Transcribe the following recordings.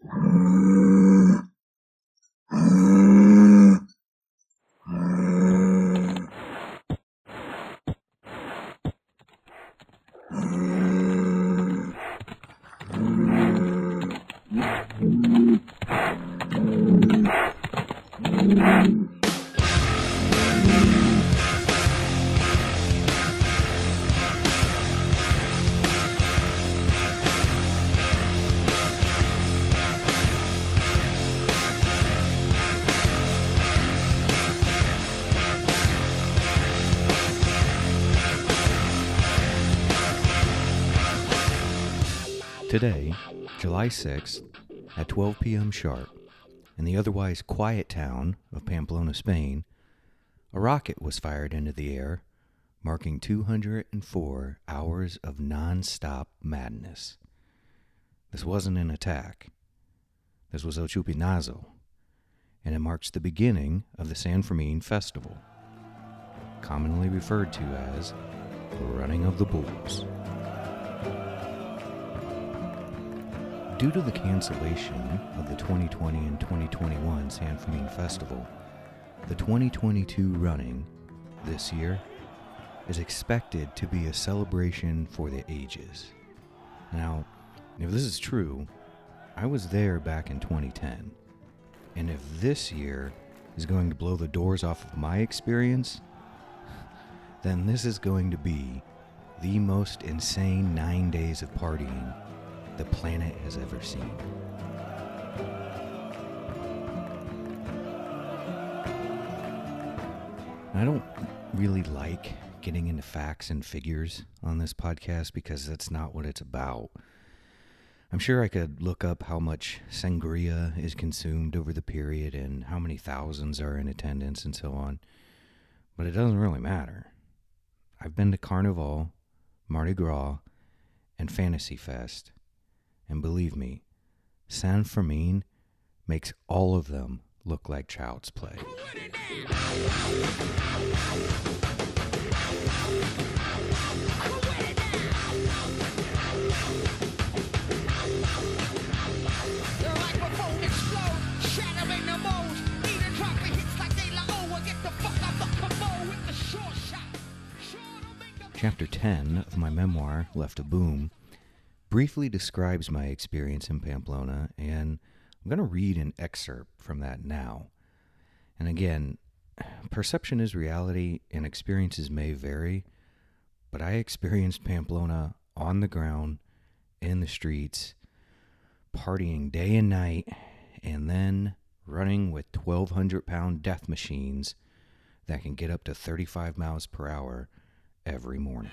Today, July 6th, at 12 p.m. sharp, in the otherwise quiet town of Pamplona, Spain, a rocket was fired into the air, marking 204 hours of non-stop madness. This wasn't an attack. This was El Chupinazo, and it marks the beginning of the San Fermin Festival, commonly referred to as the Running of the Bulls. Due to the cancellation of the 2020 and 2021 San Fermin Festival, the 2022 running this year is expected to be a celebration for the ages. Now, if this is true, I was there back in 2010, and if this year is going to blow the doors off of my experience, then this is going to be the most insane 9 days of partying the planet has ever seen. I don't really like getting into facts and figures on this podcast because that's not what it's about. I'm sure I could look up how much sangria is consumed over the period and how many thousands are in attendance and so on, but it doesn't really matter. I've been to Carnival, Mardi Gras, and Fantasy Fest. And believe me, San Fermin makes all of them look like child's play. Chapter 10 of my memoir, Left a Boom, briefly describes my experience in Pamplona, and I'm going to read an excerpt from that now. And again, perception is reality and experiences may vary, but I experienced Pamplona on the ground, in the streets, partying day and night, and then running with 1,200-pound death machines that can get up to 35 miles per hour every morning.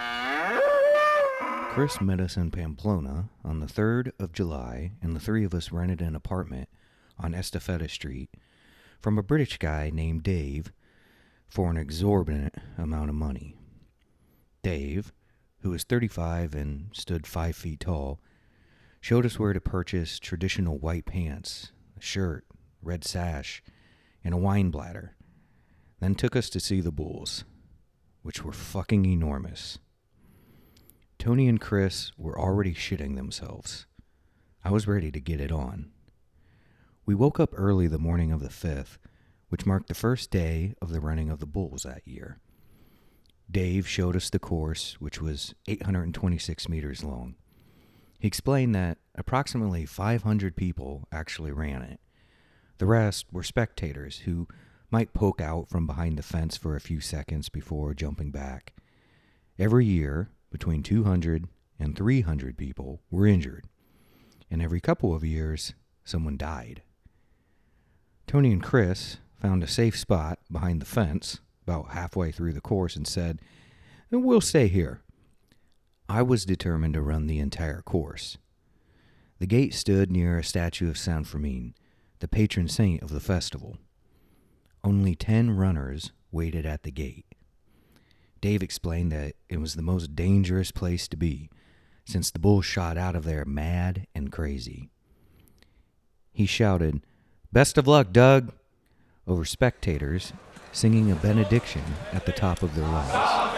Chris met us in Pamplona on the 3rd of July, and the three of us rented an apartment on Estafeta Street from a British guy named Dave for an exorbitant amount of money. Dave, who was 35 and stood 5 feet tall, showed us where to purchase traditional white pants, a shirt, red sash, and a wine bladder, then took us to see the Bulls, which were fucking enormous. Tony and Chris were already shitting themselves. I was ready to get it on. We woke up early the morning of the 5th, which marked the first day of the running of the Bulls that year. Dave showed us the course, which was 826 meters long. He explained that approximately 500 people actually ran it. The rest were spectators who might poke out from behind the fence for a few seconds before jumping back. Every year, between 200 and 300 people were injured, and every couple of years, someone died. Tony and Chris found a safe spot behind the fence about halfway through the course and said, "We'll stay here." I was determined to run the entire course. The gate stood near a statue of San Fermin, the patron saint of the festival. Only 10 runners waited at the gate. Dave explained that it was the most dangerous place to be, since the Bulls shot out of there mad and crazy. He shouted, "Best of luck, Doug," over spectators singing a benediction at the top of their lungs.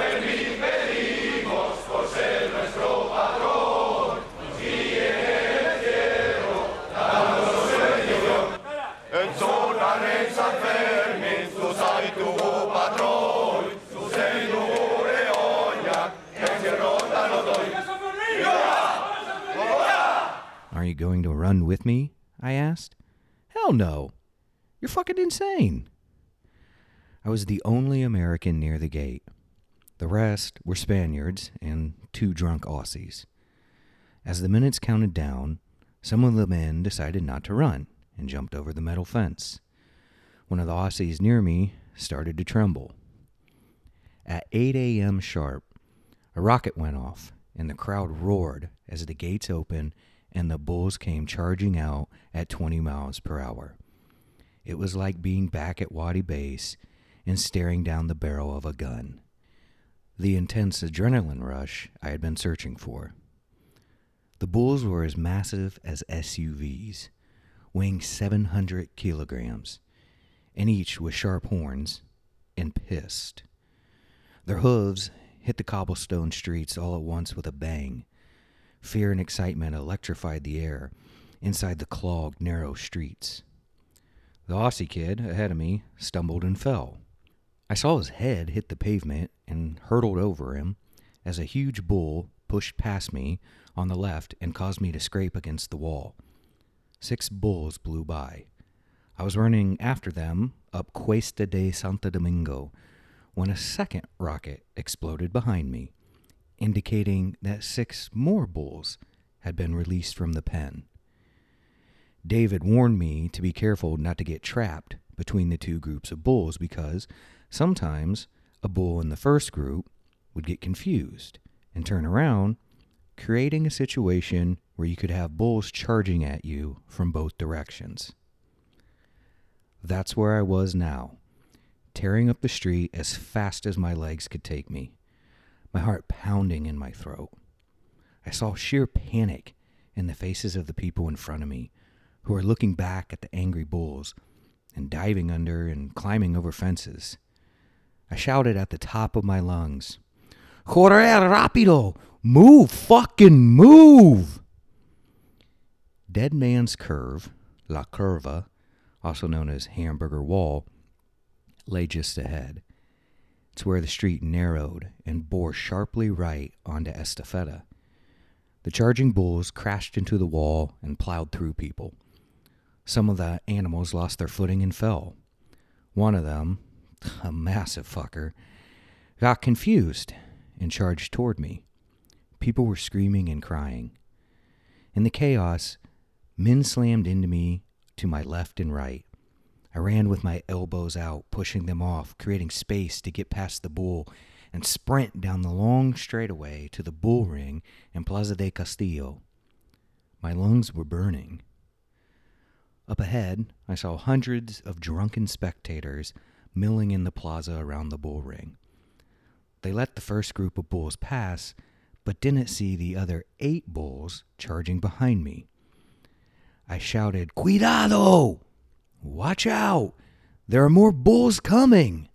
Are you going to run with me? I asked. Hell no. You're fucking insane. I was the only American near the gate. The rest were Spaniards and 2 drunk Aussies. As the minutes counted down, some of the men decided not to run and jumped over the metal fence. One of the Aussies near me started to tremble. At 8 a.m. sharp, a rocket went off, and the crowd roared as the gates opened and the bulls came charging out at 20 miles per hour. It was like being back at Wadi Base and staring down the barrel of a gun. The intense adrenaline rush I had been searching for. The bulls were as massive as SUVs, weighing 700 kilograms, and each with sharp horns and pissed. Their hooves hit the cobblestone streets all at once with a bang. Fear and excitement electrified the air inside the clogged, narrow streets. The Aussie kid ahead of me stumbled and fell. I saw his head hit the pavement and hurtled over him as a huge bull pushed past me on the left and caused me to scrape against the wall. 6 bulls blew by. I was running after them up Cuesta de Santo Domingo when a second rocket exploded behind me, indicating that 6 more bulls had been released from the pen. David warned me to be careful not to get trapped between the 2 groups of bulls because sometimes a bull in the first group would get confused and turn around, creating a situation where you could have bulls charging at you from both directions. That's where I was now, tearing up the street as fast as my legs could take me, my heart pounding in my throat. I saw sheer panic in the faces of the people in front of me who were looking back at the angry bulls and diving under and climbing over fences. I shouted at the top of my lungs, "Correr rápido! Move! Fucking move!" Dead Man's Curve, La Curva, also known as Hamburger Wall, lay just ahead. It's where the street narrowed and bore sharply right onto Estafeta. The charging bulls crashed into the wall and plowed through people. Some of the animals lost their footing and fell. One of them, a massive fucker, got confused and charged toward me. People were screaming and crying. In the chaos, men slammed into me to my left and right. I ran with my elbows out, pushing them off, creating space to get past the bull and sprint down the long straightaway to the bull ring in Plaza de Castillo. My lungs were burning. Up ahead, I saw hundreds of drunken spectators milling in the plaza around the bull ring. They let the first group of bulls pass, but didn't see the other 8 bulls charging behind me. I shouted, "Cuidado! Watch out! There are more bulls coming!"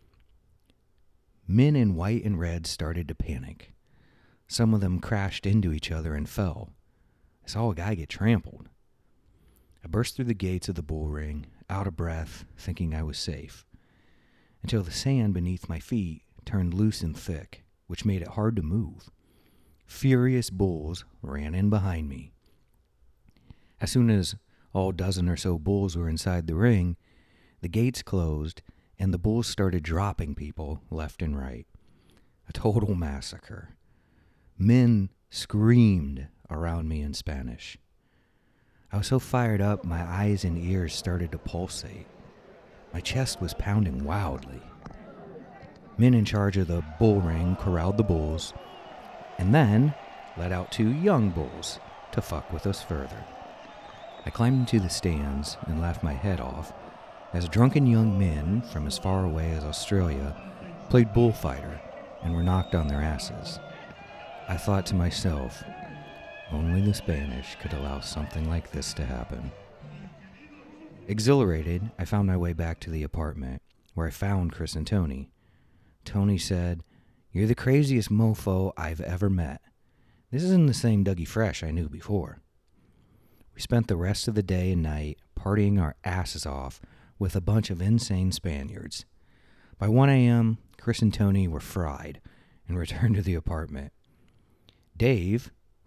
Men in white and red started to panic. Some of them crashed into each other and fell. I saw a guy get trampled. I burst through the gates of the bull ring, out of breath, thinking I was safe, until the sand beneath my feet turned loose and thick, which made it hard to move. Furious bulls ran in behind me. As soon as all dozen or so bulls were inside the ring, the gates closed and the bulls started dropping people left and right. A total massacre. Men screamed around me in Spanish. I was so fired up, my eyes and ears started to pulsate. My chest was pounding wildly. Men in charge of the bull ring corralled the bulls and then let out 2 young bulls to fuck with us further. I climbed into the stands and laughed my head off as drunken young men from as far away as Australia played bullfighter and were knocked on their asses. I thought to myself, only the Spanish could allow something like this to happen. Exhilarated, I found my way back to the apartment, where I found Chris and Tony. Tony said, "You're the craziest mofo I've ever met. This isn't the same Dougie Fresh I knew before." We spent the rest of the day and night partying our asses off with a bunch of insane Spaniards. By 1 a.m., Chris and Tony were fried and returned to the apartment. Dave,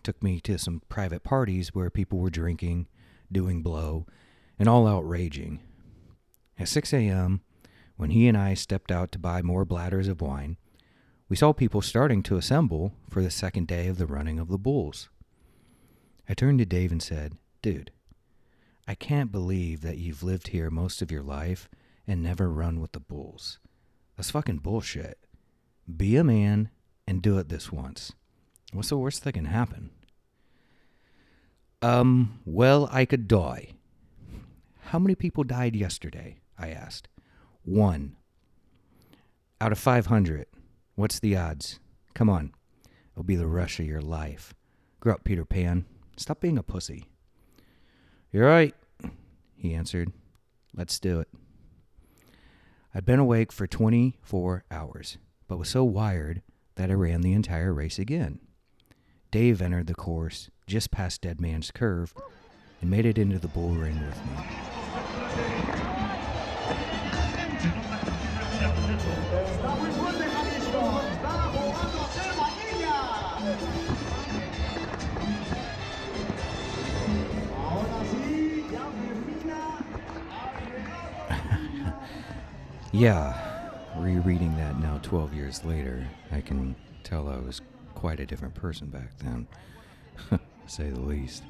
took me to some private parties where people were drinking, doing blow, and all out raging. At 6 a.m., when he and I stepped out to buy more bladders of wine, we saw people starting to assemble for the second day of the running of the bulls. I turned to Dave and said, "Dude, I can't believe that you've lived here most of your life and never run with the bulls. That's fucking bullshit. Be a man and do it this once. What's the worst that can happen?" Well, I could die. How many people died yesterday? I asked. 1. Out of 500. What's the odds? Come on. It'll be the rush of your life. Grow up, Peter Pan. Stop being a pussy. You're right, he answered. Let's do it. I'd been awake for 24 hours, but was so wired that I ran the entire race again. Dave entered the course just past Dead Man's Curve and made it into the bull ring with me. Yeah, rereading that now 12 years later, I can tell I was quite a different person back then, to say the least.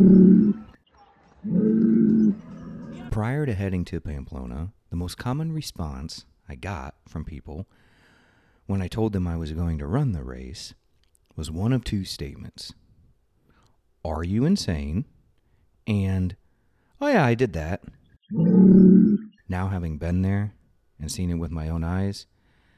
Prior to heading to Pamplona, the most common response I got from people when I told them I was going to run the race was one of two statements. Are you insane? And, oh yeah, I did that. Now having been there and seen it with my own eyes,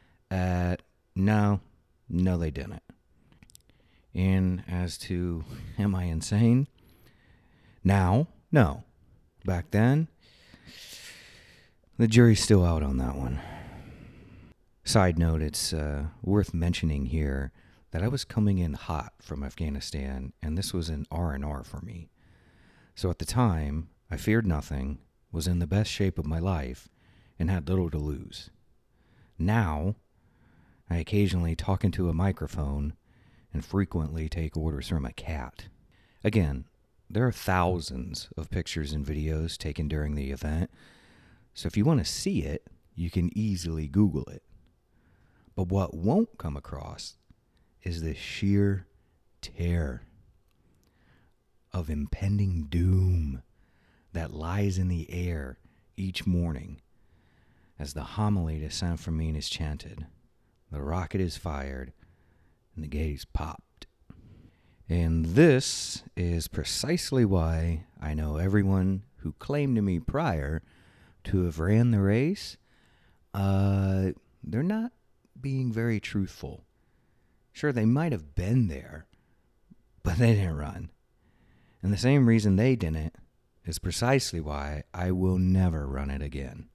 no, they didn't. And as to, am I insane? Now, no. Back then, the jury's still out on that one. Side note, it's worth mentioning here that I was coming in hot from Afghanistan, and this was an R&R for me. So at the time, I feared nothing, was in the best shape of my life, and had little to lose. Now, I occasionally talk into a microphone and frequently take orders from a cat. Again, there are thousands of pictures and videos taken during the event, so if you want to see it, you can easily Google it. But what won't come across is the sheer terror of impending doom that lies in the air each morning as the homily to Saint Firmin is chanted, the rocket is fired, and the gate is popped. And this is precisely why I know everyone who claimed to me prior to have ran the race, they're not being very truthful. Sure, they might have been there, but they didn't run. And the same reason they didn't is precisely why I will never run it again.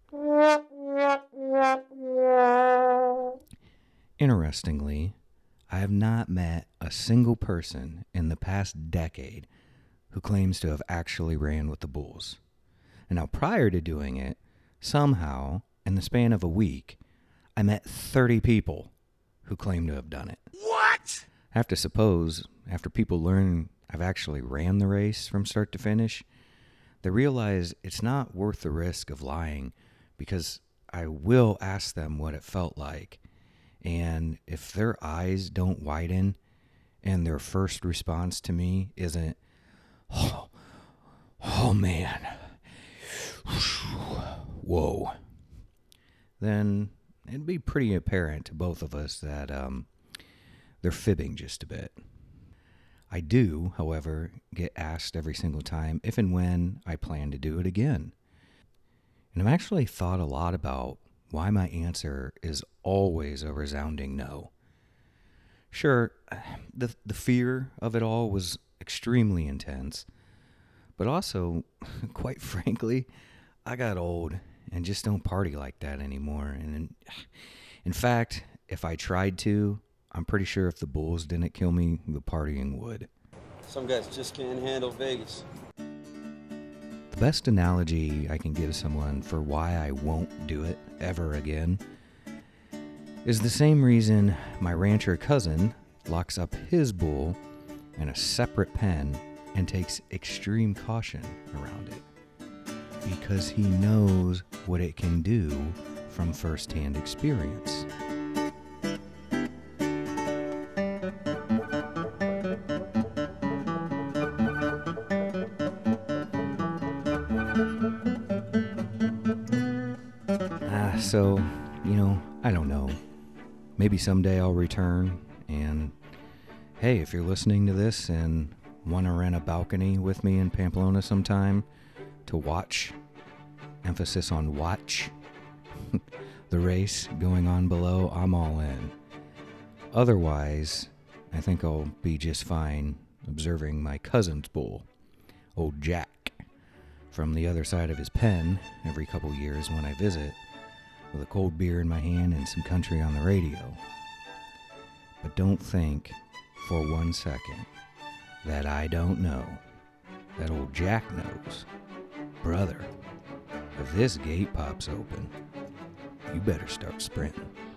Interestingly, I have not met a single person in the past decade who claims to have actually ran with the bulls. And now prior to doing it, somehow, in the span of a week, I met 30 people who claim to have done it. What? I have to suppose, after people learn I've actually ran the race from start to finish, they realize it's not worth the risk of lying, because I will ask them what it felt like. And if their eyes don't widen and their first response to me isn't, oh man, whoa, then it'd be pretty apparent to both of us that they're fibbing just a bit. I do, however, get asked every single time if and when I plan to do it again. And I've actually thought a lot about why my answer is always a resounding no. Sure, the fear of it all was extremely intense, but also, quite frankly, I got old and just don't party like that anymore. And in fact, if I tried to, I'm pretty sure if the bulls didn't kill me, the partying would. Some guys just can't handle Vegas. The best analogy I can give someone for why I won't do it ever again is the same reason my rancher cousin locks up his bull and a separate pen and takes extreme caution around it because he knows what it can do from first-hand experience. So, I don't know. Maybe someday I'll return, and hey, if you're listening to this and want to rent a balcony with me in Pamplona sometime to watch, emphasis on watch, the race going on below, I'm all in. Otherwise, I think I'll be just fine observing my cousin's bull, old Jack, from the other side of his pen every couple years when I visit, with a cold beer in my hand and some country on the radio. But don't think for 1 second that I don't know, that old Jack knows. Brother, if this gate pops open, you better start sprinting.